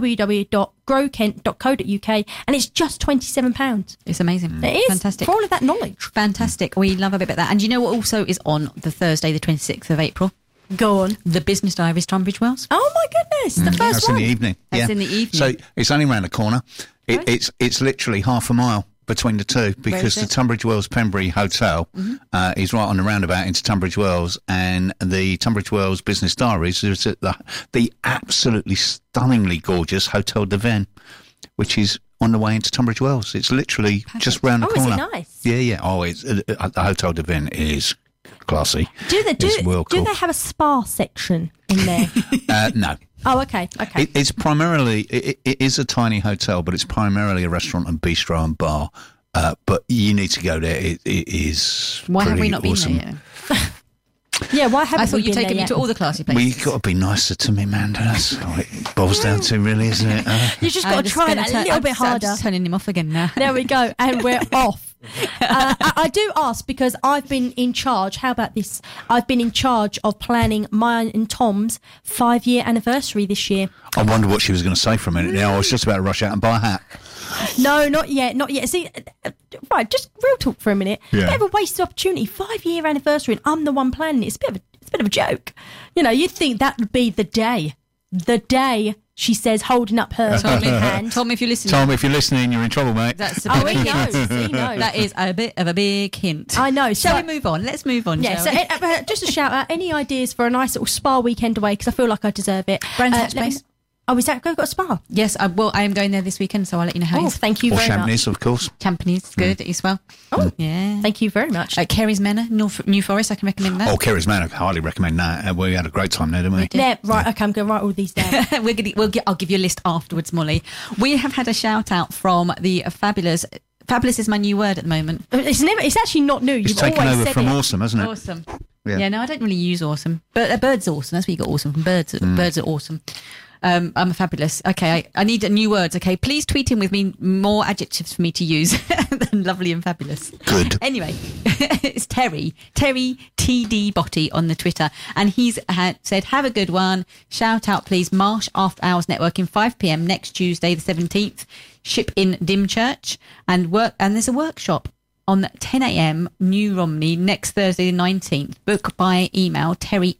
www.growkent.co.uk, and it's just £27. It's amazing. It is. Fantastic. For all of that knowledge. Fantastic. We love a bit about that. And you know what also is on the Thursday, the 26th of April? Go on. The Business Diaries, Tunbridge Wells. Oh my goodness, the first That's one. in the evening. That's in the evening. So it's only around the corner. Right. It's literally half a mile between the two, because the Tunbridge Wells Pembury Hotel is right on the roundabout into Tunbridge Wells, and the Tunbridge Wells Business Diaries is at the absolutely stunningly gorgeous Hotel de Ven, which is on the way into Tunbridge Wells. It's literally just round the corner. Is it nice? Yeah. Oh, it's the Hotel de Ven is classy. Do they have a spa section in there? No. Oh, okay. It's primarily it is a tiny hotel, but it's primarily a restaurant and bistro and bar. But you need to go there. It is. Why have we not awesome. been there yet? Yeah, why haven't I thought we you'd been taken there me to yet? all the classy places. Well, you've got to be nicer to me, man. That's all it boils down to, really, isn't it? You just got to try that a little bit harder. I'm just turning him off again now. There we go, and we're off. I do ask because I've been in charge. How about this? I've been in charge of planning mine and Tom's 5-year anniversary this year. I wonder what she was going to say for a minute. Now I was just about to rush out and buy a hat. No, not yet. See, right, just real talk for a minute. Yeah. Bit of a wasted opportunity. 5-year anniversary, and I'm the one planning it. It's a bit of a joke. You know, you'd think that would be the day. She says, holding up her hand. Tom, if you're listening. Tom, if you're listening, you're in trouble, mate. That's a Oh, big he hint. knows. He knows. That is a bit of a big hint. I know. Shall So- we move on? Let's move on. Yeah, shall so we? just a shout out. Any ideas for a nice little spa weekend away? Because I feel like I deserve it. Brands Hatch let me- Place. Oh, is that got a spa? Yes, I am going there this weekend, so I'll let you know how Oh, it is. thank you Or very Champneys, much. of course. Champneys, good as well. Oh, Yeah. thank you very much. Kerry's Manor, New Forest, I can recommend that. Oh, Kerry's Manor, I highly recommend that. We had a great time there, didn't we? Yeah, right. Okay, I'm going to write all these down. I'll give you a list afterwards, Molly. We have had a shout out from the Fabulous. Fabulous is my new word at the moment. It's actually not new. It's You've taken always over said from it. Awesome, hasn't it? Awesome. Yeah. No, I don't really use awesome. But a bird's awesome. That's where you got awesome from. Birds are awesome. I'm a fabulous. Okay, I need new words. Okay, please tweet in with me more adjectives for me to use than lovely and fabulous. Good. Anyway, it's Terry TD Botty on the Twitter, and he's said, have a good one. Shout out, please. Marsh After Hours Networking, 5 p.m. next Tuesday, the 17th. Ship in Dymchurch, and there's a workshop on 10 a.m. New Romney next Thursday, the 19th. Book by email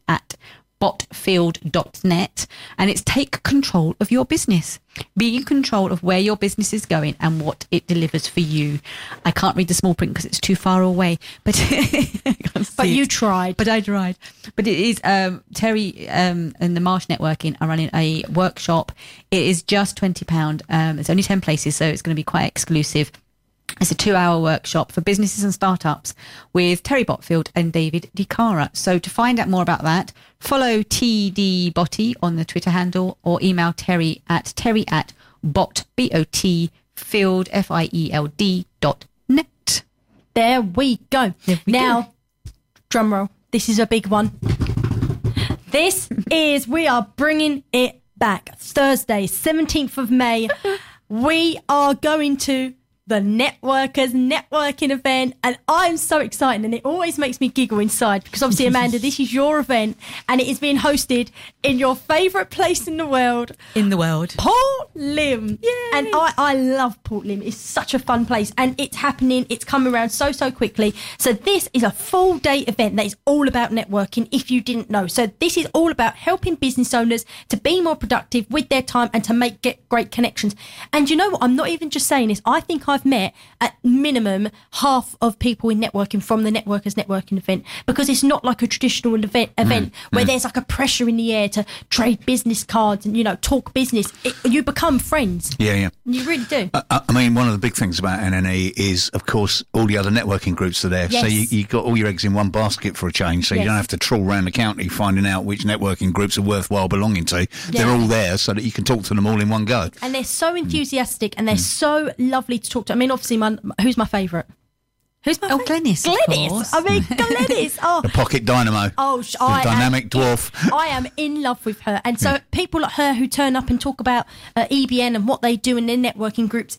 terry@botfield.net, and it's take control of your business. Be in control of where your business is going and what it delivers for you. I can't read the small print because it's too far away, but But you tried. But I tried. But it is Terry and the Marsh Networking are running a workshop. It is just £20. It's only 10 places, so it's going to be quite exclusive. It's a 2-hour workshop for businesses and startups with Terry Botfield and David DiCara. So to find out more about that, follow TD Botti on the Twitter handle or email Terry at bot, B-O-T, field, field.net. There we go. Now, drum roll. This is a big one. We are bringing it back. Thursday, 17th of May. We are going to the Networkers networking event, and I'm so excited, and it always makes me giggle inside because obviously, Amanda, this is your event and it is being hosted in your favourite place in the world, Port Lim. Yay. And I love Port Lim. It's such a fun place, and it's happening, it's coming around so quickly. So this is a full day event that is all about networking, if you didn't know. So this is all about helping business owners to be more productive with their time and to get great connections. And you know what, I'm not even just saying this, I think I've met at minimum half of people in networking from the Networkers networking event, because it's not like a traditional event where there's like a pressure in the air to trade business cards and, you know, talk business. You become friends. Yeah. You really do. I mean, one of the big things about NNE is, of course, all the other networking groups are there. Yes. So you got all your eggs in one basket for a change. So you don't have to trawl around the county finding out which networking groups are worthwhile belonging to. They're all there so that you can talk to them all in one go. And they're so enthusiastic and they're so lovely to talk to. I mean, obviously, who's my favourite? Who's my favourite? Glenys. Glenys. I mean, Glenys. Oh, The pocket dynamo. Oh, the dynamic dwarf. I am in love with her. And so people like her who turn up and talk about EBN and what they do in their networking groups,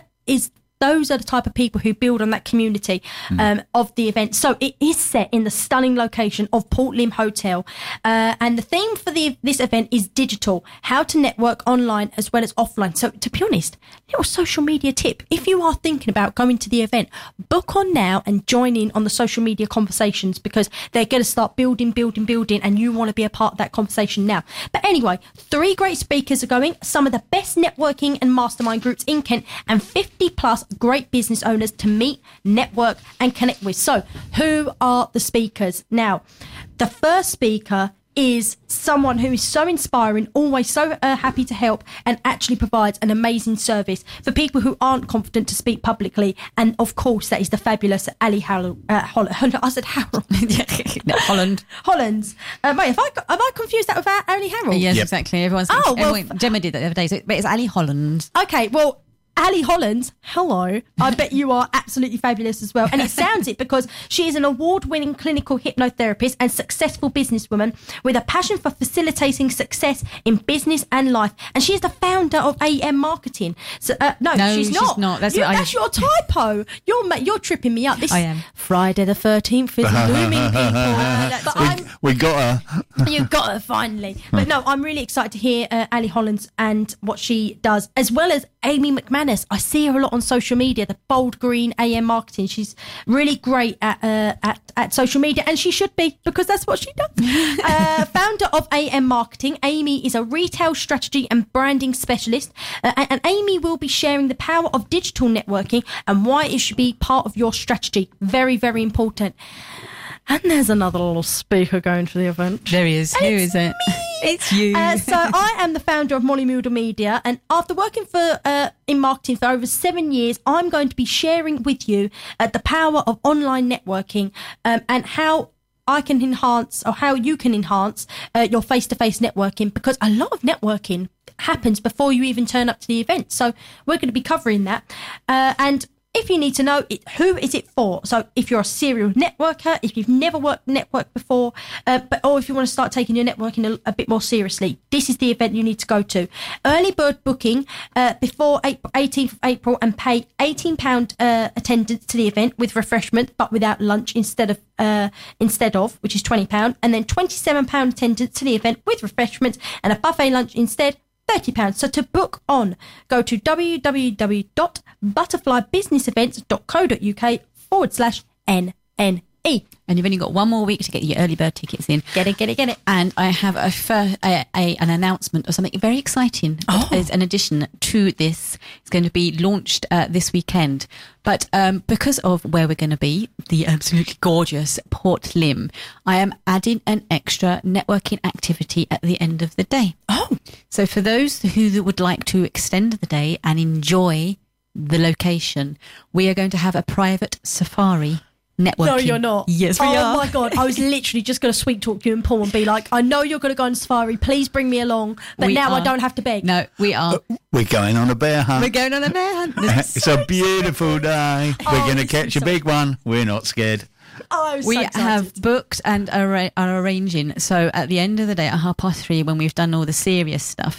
those are the type of people who build on that community of the event. So it is set in the stunning location of Port Lim Hotel. And the theme for this event is digital, how to network online as well as offline. So to be honest, little social media tip, if you are thinking about going to the event, book on now and join in on the social media conversations, because they're going to start building, and you want to be a part of that conversation now. But anyway, 3 great speakers are going, some of the best networking and mastermind groups in Kent, and 50 plus great business owners to meet, network and connect with. So who are the speakers? Now, the first speaker is someone who is so inspiring, always so happy to help, and actually provides an amazing service for people who aren't confident to speak publicly. And of course, that is the fabulous Ali Holland. I said Harold. Holland. Hollands. Wait, have I confused that with Ali Harold? Yes, exactly. Gemma did that the other day. But it's Ali Holland. Okay, well, Ali Hollands, hello. I bet you are absolutely fabulous as well. And it sounds it, because she is an award-winning clinical hypnotherapist and successful businesswoman with a passion for facilitating success in business and life. And she is the founder of AM Marketing. So, no, she's not. That's your typo. You're tripping me up. I am. Friday the 13th is looming, people. We got her. You've got her, finally. But no, I'm really excited to hear Ali Hollands and what she does, as well as Amy McManus. I see her a lot on social media, the Bold Green AM Marketing. She's really great at social media, and she should be, because that's what she does. Founder of AM Marketing, Amy is a retail strategy and branding specialist, and Amy will be sharing the power of digital networking and why it should be part of your strategy. Very, very important. And there's another little speaker going to the event. There he is. Who is it? It's you. So I am the founder of Molly Mulder Media, and after working in marketing for over 7 years, I'm going to be sharing with you the power of online networking and how I can enhance, or how you can enhance your face-to-face networking, because a lot of networking happens before you even turn up to the event. So we're going to be covering that. And if you need to know who is it for, so if you're a serial networker, if you've never networked before, or if you want to start taking your networking a bit more seriously, this is the event you need to go to. Early bird booking before 18th of April, and pay £18 attendance to the event with refreshment, but without lunch instead of which is £20, and then £27 attendance to the event with refreshments and a buffet lunch instead. £30. So to book on, go to www.butterflybusinesevents.co.uk/NNE. And you've only got one more week to get your early bird tickets in. Get it. And I have an announcement of something very exciting. As an addition to this, it's going to be launched this weekend. But because of where we're going to be, the absolutely gorgeous Port Lim, I am adding an extra networking activity at the end of the day. Oh. So for those who would like to extend the day and enjoy the location. We are going to have a private safari networking. No, you're not. Yes, we are. Oh my God. I was literally just going to sweet talk you and Paul and be like, I know you're going to go on safari. Please bring me along. But We now I are. don't have to beg. No, we are. We're going on a bear hunt. We're going on a bear hunt. It's a beautiful day. We're going to this catch is a big one. We're not scared. Oh, I was We so excited. have booked and are arranging. So at the end of the day, at 3:30, when we've done all the serious stuff,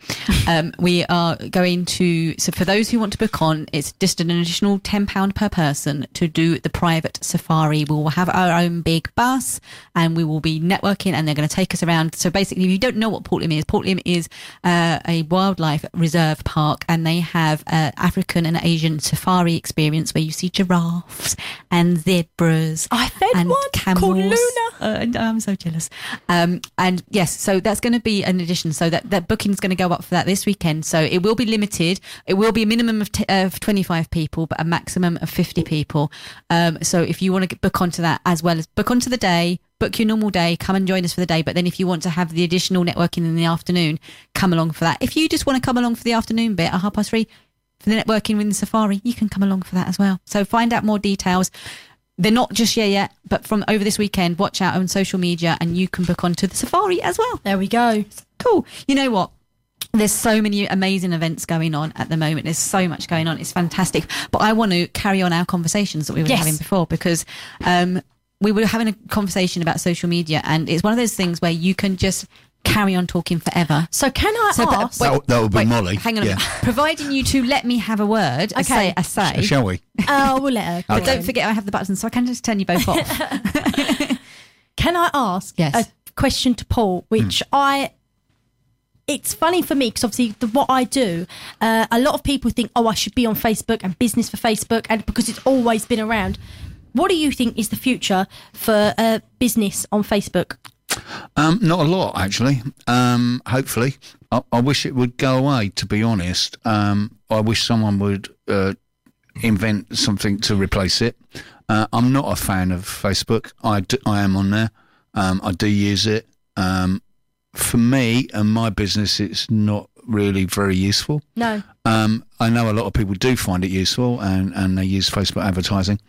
we are going to. So for those who want to book on, it's just an additional £10 per person to do the private safari. We will have our own big bus, and we will be networking, and they're going to take us around. So basically, if you don't know what Portlim is a wildlife reserve park, and they have African and Asian safari experience where you see giraffes and zebras. I fed and one camels. called Luna. I'm so jealous. And yes, so that's going to be an addition. So that booking is going to go up for that this weekend. So it will be limited. It will be a minimum of 25 people, but a maximum of 50 people. So if you want to book onto that as well as book onto the day, book your normal day, come and join us for the day. But then if you want to have the additional networking in the afternoon, come along for that. If you just want to come along for the afternoon bit at 3:30 for the networking with the safari, you can come along for that as well. So find out more details. They're not just yet, but from over this weekend, watch out on social media and you can book onto the safari as well. There we go. Cool. You know what? There's so many amazing events going on at the moment. There's so much going on. It's fantastic. But I want to carry on our conversations that we were Yes. having before because we were having a conversation about social media, and it's one of those things where you can just carry on talking forever. So can I ask? That would be Molly. Hang on a Yeah. minute. Providing you two let me have a word, Okay. a say. Shall we? Oh, we'll let her. But go don't on. forget I have the buttons, so I can just turn you both off. Can I ask Yes. a question to Paul, which it's funny for me because obviously what I do, a lot of people think, oh, I should be on Facebook and business for Facebook, and because it's always been around. What do you think is the future for business on Facebook? Not a lot, actually. Hopefully. I wish it would go away, to be honest. I wish someone would invent something to replace it. I'm not a fan of Facebook. I am on there. I do use it. For me and my business, it's not really very useful. No. I know a lot of people do find it useful and they use Facebook advertising.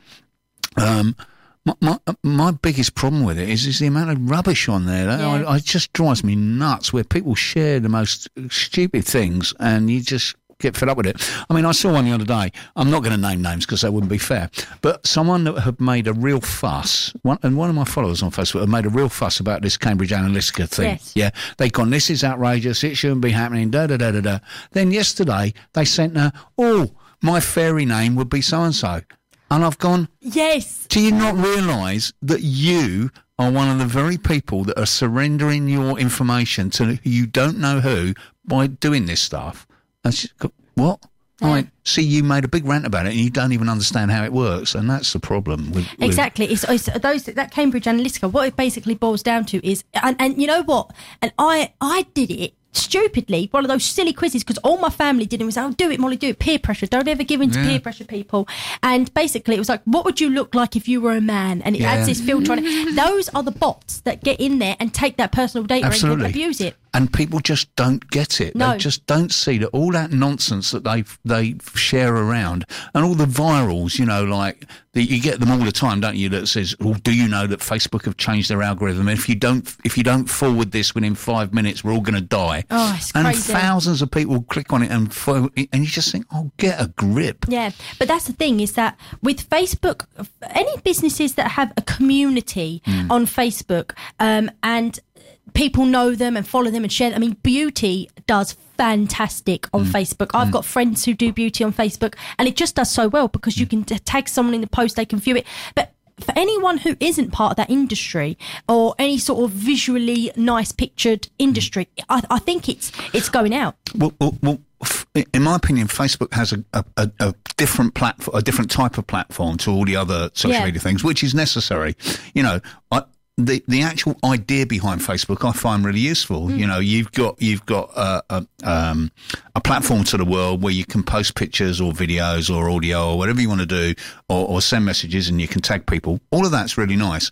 My biggest problem with it is the amount of rubbish on there. Yeah. It just drives me nuts where people share the most stupid things and you just get fed up with it. I mean, I saw one the other day. I'm not going to name names because that wouldn't be fair. But someone that had made a real fuss, one of my followers on Facebook had made a real fuss about this Cambridge Analytica thing. Yes. Yeah, they'd gone, this is outrageous, it shouldn't be happening, da-da-da-da-da. Then yesterday, they sent her, oh, my fairy name would be so-and-so. And I've gone, Yes. do you not realise that you are one of the very people that are surrendering your information to who you don't know who by doing this stuff? And she's got, what? I went, see, you made a big rant about it and you don't even understand how it works. And that's the problem. With Exactly. It's those that Cambridge Analytica. What it basically boils down to is, and you know what? And I did it stupidly, one of those silly quizzes, because all my family did it. Was, oh, do it, Molly, do it. Peer pressure. Don't ever give in to peer pressure, people. And basically, it was like, what would you look like if you were a man? And it adds this filter on it. Those are the bots that get in there and take that personal data Absolutely. and abuse it. And people just don't get it. No. They just don't see that all that nonsense that they share around and all the virals, you know, like you get them all the time, don't you? That says, "Well, do you know that Facebook have changed their algorithm? And if you don't forward this within 5 minutes, we're all going to die." Oh, it's and crazy. thousands of people click on it and you just think, "Oh, get a grip." Yeah, but that's the thing is that with Facebook, any businesses that have a community on Facebook and people know them and follow them and share them. I mean, beauty does fantastic on Facebook. I've got friends who do beauty on Facebook and it just does so well because you can tag someone in the post, they can view it. But for anyone who isn't part of that industry or any sort of visually nice pictured industry, I think it's going out. Well, in my opinion, Facebook has a different platform, a different type of platform to all the other social media things, which is necessary. You know, the actual idea behind Facebook I find really useful. You know, you've got a platform to the world where you can post pictures or videos or audio or whatever you want to do, or send messages and you can tag people. All of that's really nice.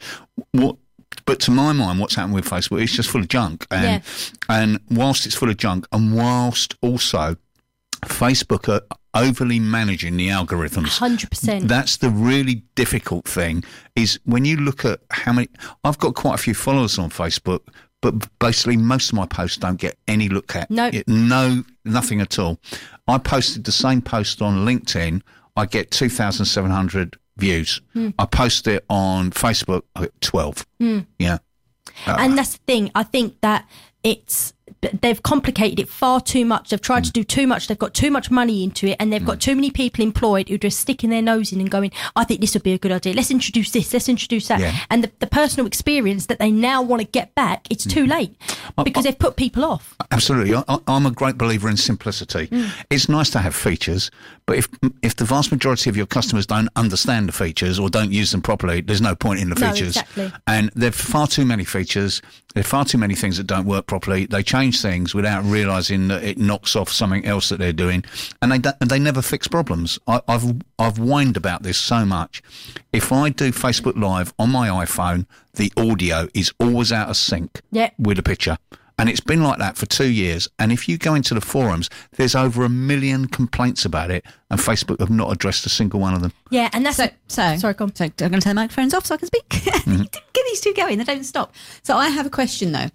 But to my mind, what's happened with Facebook is just full of junk. And whilst it's full of junk, and whilst also Facebook overly managing the algorithms. 100%. That's the really difficult thing, is when you look at how many... I've got quite a few followers on Facebook, but basically most of my posts don't get any look at. No, nothing at all. I posted the same post on LinkedIn. I get 2,700 views. I post it on Facebook, I get 12. Yeah. And that's the thing. I think that they've complicated it far too much. They've tried to do too much. They've got too much money into it, and they've got too many people employed who are just sticking their nose in and going, I think this would be a good idea. Let's introduce this. Let's introduce that. Yeah. And the personal experience that they now want to get back, it's too late because they've put people off. Absolutely. I'm a great believer in simplicity. It's nice to have features, but if the vast majority of your customers don't understand the features or don't use them properly, there's no point in the features. Exactly. And there are far too many features. There are far too many things that don't work properly. They change things without realising that it knocks off something else that they're doing, and they never fix problems. I've whined about this so much. If I do Facebook Live on my iPhone, the audio is always out of sync with the picture. And it's been like that for 2 years. And if you go into the forums, there's over 1 million complaints about it, and Facebook have not addressed a single one of them. Yeah, and that's sorry, go on. So I'm going to turn the microphones off so I can speak. Get these two going. They don't stop. So I have a question though.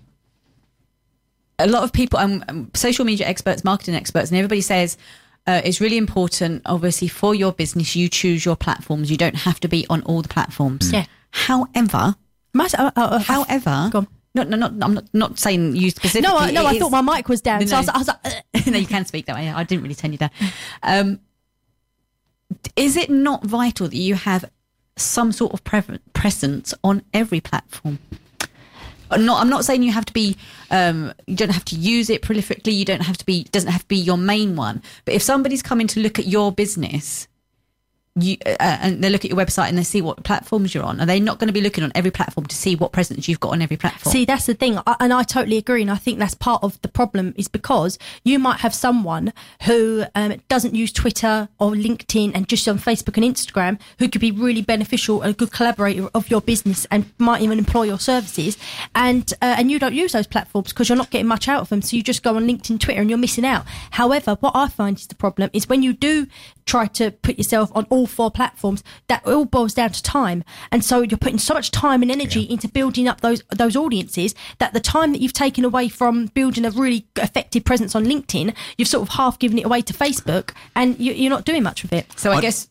A lot of people, social media experts, marketing experts, and everybody says it's really important, obviously, for your business, you choose your platforms. You don't have to be on all the platforms. Yeah. However, go on. No, I'm not saying you specifically. No, I thought my mic was down. So I was like, no, you can speak that way. I didn't really turn you down. Is it not vital that you have some sort of presence on every platform? I'm not saying you have to be. You don't have to use it prolifically. You don't have to be. Doesn't have to be your main one. But if somebody's coming to look at your business, and they look at your website and they see what platforms you're on, are they not going to be looking on every platform to see what presence you've got on every platform? See, that's the thing, and I totally agree, and I think that's part of the problem, is because you might have someone who doesn't use Twitter or LinkedIn and just on Facebook and Instagram, who could be really beneficial and a good collaborator of your business and might even employ your services, and you don't use those platforms because you're not getting much out of them, so you just go on LinkedIn, Twitter, and you're missing out. However, what I find is the problem is when you do try to put yourself on all 4 platforms, that all boils down to time, and so you're putting so much time and energy into building up those audiences that the time that you've taken away from building a really effective presence on LinkedIn, you've sort of half given it away to Facebook, and you're not doing much with it. So I guess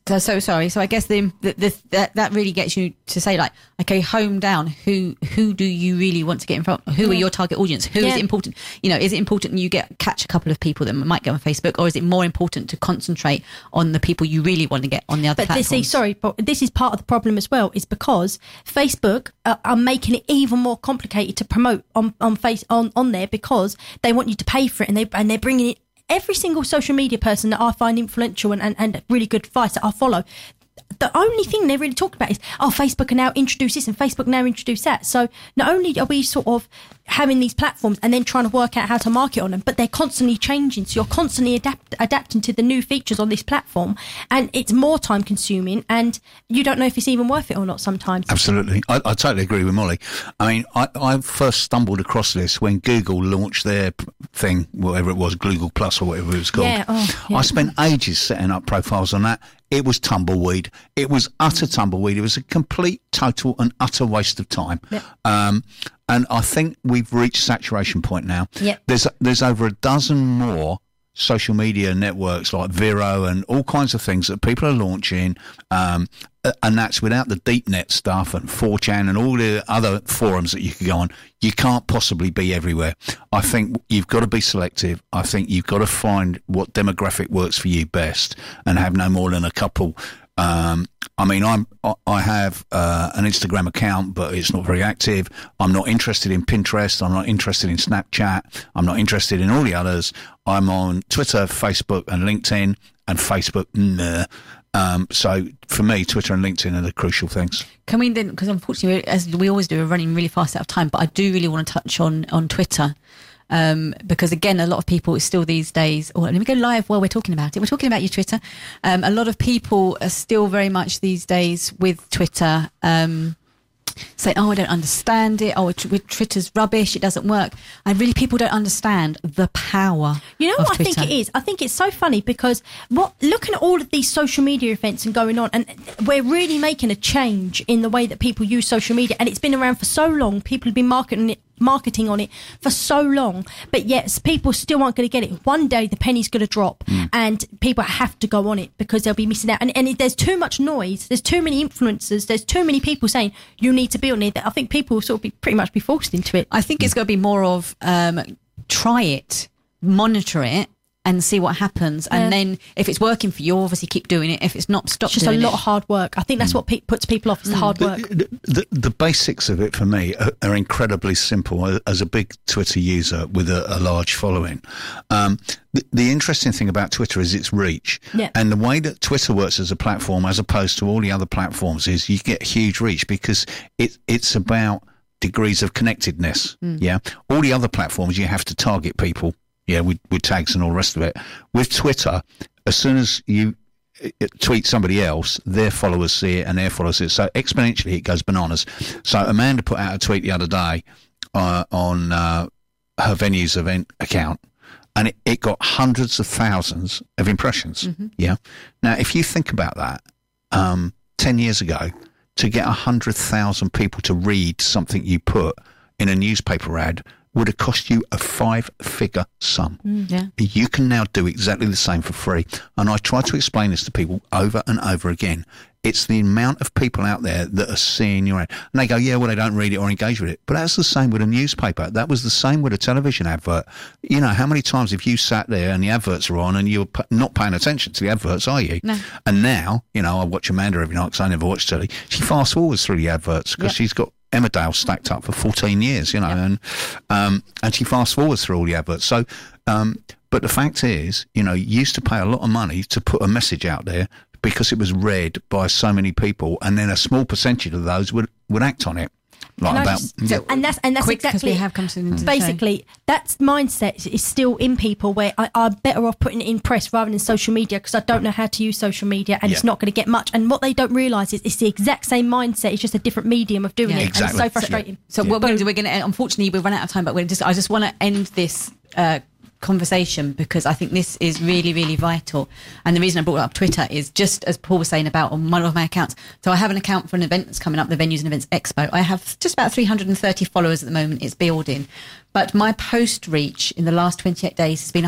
that really gets you to say, like, okay, home down, who do you really want to get in front? Who are your target audience? Who is it important? Is it important you catch a couple of people that might go on Facebook, or is it more important to concentrate on the people you really want to get on the other platforms? But this is part of the problem as well, is because Facebook are making it even more complicated to promote on there, because they want you to pay for it, and they're bringing it. Every single social media person that I find influential and really good advice that I follow, the only thing they're really talking about is, Facebook can now introduce this and Facebook now introduce that. So not only are we sort of having these platforms and then trying to work out how to market on them, but they're constantly changing. So you're constantly adapting to the new features on this platform, and it's more time consuming, and you don't know if it's even worth it or not sometimes. Absolutely. I totally agree with Molly. I mean, I first stumbled across this when Google launched their thing, whatever it was, Google Plus or whatever it was called. I spent ages setting up profiles on that. It was tumbleweed. It was utter tumbleweed. It was a complete, total and utter waste of time. Yep. And I think we've reached saturation point now. Yep. There's over a dozen more social media networks like Vero and all kinds of things that people are launching, and that's without the deep net stuff and 4chan and all the other forums that you could go on. You can't possibly be everywhere. I think you've got to be selective. I think you've got to find what demographic works for you best and have no more than a couple. I have an Instagram account, but it's not very active. I'm not interested in Pinterest. I'm not interested in Snapchat. I'm not interested in all the others. I'm on Twitter, Facebook and LinkedIn, and Facebook, nah. So for me, Twitter and LinkedIn are the crucial things. Can we then, because unfortunately, as we always do, we're running really fast out of time, but I do really want to touch on Twitter. Because again, a lot of people still these days, let me go live while we're talking about it. We're talking about your Twitter. A lot of people are still very much these days with Twitter, saying, "Oh, I don't understand it. Oh, Twitter's rubbish. It doesn't work." People don't understand the power. You know of what I Twitter. think it is? I think it's so funny because looking at all of these social media events and going on, and we're really making a change in the way that people use social media, and it's been around for so long. People have been marketing on it for so long, but yes, people still aren't going to get it. One day the penny's going to drop, and people have to go on it because they'll be missing out. And there's too much noise. There's too many influencers. There's too many people saying you need to be on it. I think people will sort of pretty much be forced into it. I think it's going to be more of try it, monitor it, and see what happens. And then if it's working for you, obviously keep doing it. If it's not, stop It's just doing a lot it. of hard work. I think that's what puts people off, is the hard work. The basics of it for me are incredibly simple. As a big Twitter user with a large following, the interesting thing about Twitter is its reach. Yeah. And the way that Twitter works as a platform, as opposed to all the other platforms, is you get huge reach because it's about degrees of connectedness. Yeah. All the other platforms, you have to target people. Yeah, with tags and all the rest of it. With Twitter, as soon as you tweet somebody else, their followers see it and their followers see it. So exponentially, it goes bananas. So Amanda put out a tweet the other day on her Venues event account, and it got hundreds of thousands of impressions. Yeah. Now, if you think about that, 10 years ago, to get 100,000 people to read something you put in a newspaper ad would have cost you a 5-figure sum. Yeah. You can now do exactly the same for free. And I try to explain this to people over and over again. It's the amount of people out there that are seeing your ad. And they go, yeah, well, they don't read it or engage with it. But that's the same with a newspaper. That was the same with a television advert. You know, how many times have you sat there and the adverts are on and you're not paying attention to the adverts, are you? No. And now, you know, I watch Amanda every night because I never watch telly. She fast forwards through the adverts because she's got Emmerdale stacked up for 14 years, you know, and she fast forwards through all the adverts. So, but the fact is, you know, you used to pay a lot of money to put a message out there because it was read by so many people, and then a small percentage of those would act on it. Like and that's quick, because exactly we it. have come to the end of the Basically, that mindset is still in people where I'm better off putting it in press rather than social media because I don't know how to use social media and it's not going to get much. And what they don't realise is it's the exact same mindset. It's just a different medium of doing it. Exactly. And it's so frustrating. So what we're going to do, we're going to, unfortunately, we've run out of time, but I just want to end this conversation because I think this is really, really vital. And the reason I brought up Twitter is just as Paul was saying about on one of my accounts. So I have an account for an event that's coming up, the Venues and Events Expo. I have just about 330 followers at the moment. It's building. But my post reach in the last 28 days has been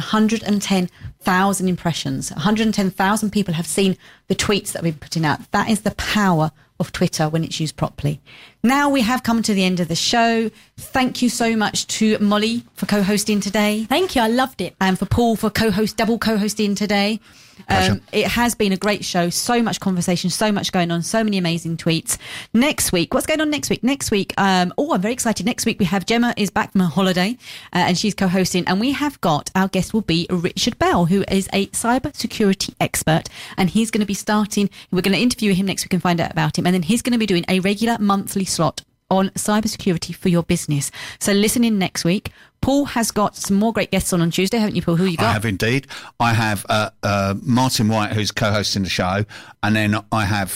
110,000 impressions. 110,000 people have seen the tweets that we've been putting out. That is the power of Twitter when it's used properly. Now we have come to the end of the show. Thank you so much to Molly for co-hosting today. Thank you. I loved it. And for Paul for double co-hosting today. It has been a great show. So much conversation, so much going on, so many amazing tweets. Next week, what's going on next week? Next week, I'm very excited. Next week we have Gemma is back from her holiday and she's co-hosting. And we have got, our guest will be Richard Bell, who is a cyber security expert. And he's going to be we're going to interview him next week and find out about him. And then he's going to be doing a regular monthly slot on cybersecurity for your business. So listen in next week. Paul has got some more great guests on Tuesday, haven't you, Paul? Who you got? I have indeed. I have Martin White, who's co-hosting the show, and then I have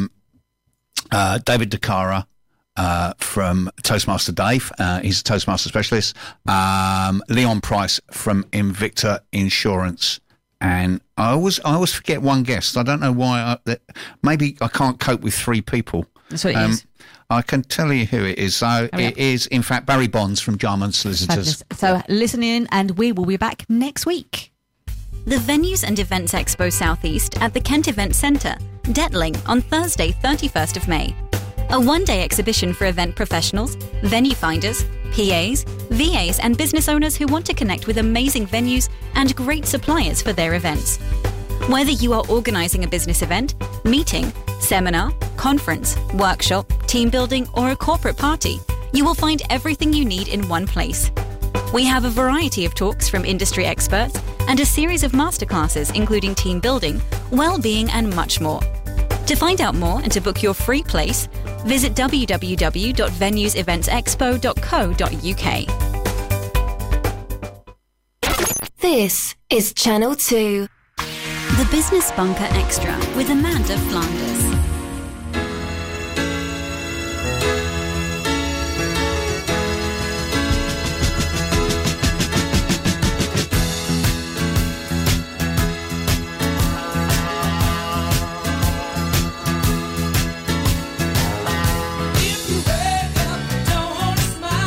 David DeCara from Toastmaster Dave. He's a Toastmaster specialist. Leon Price from Invicta Insurance. And I always forget one guest. I don't know why. Maybe I can't cope with 3 people. That's what it is. I can tell you who it is. So it is, in fact, Barry Bonds from Jarman Solicitors. Fabulous. So listen in and we will be back next week. The Venues and Events Expo Southeast at the Kent Event Centre, Detling, on Thursday, 31st of May. A one-day exhibition for event professionals, venue finders, PAs, VAs and business owners who want to connect with amazing venues and great suppliers for their events. Whether you are organising a business event, meeting, seminar, conference, workshop, team building or a corporate party, you will find everything you need in one place. We have a variety of talks from industry experts and a series of masterclasses including team building, well-being and much more. To find out more and to book your free place, visit www.venueseventexpo.co.uk. This is Channel 2. The Business Bunker Extra with Amanda Flanders.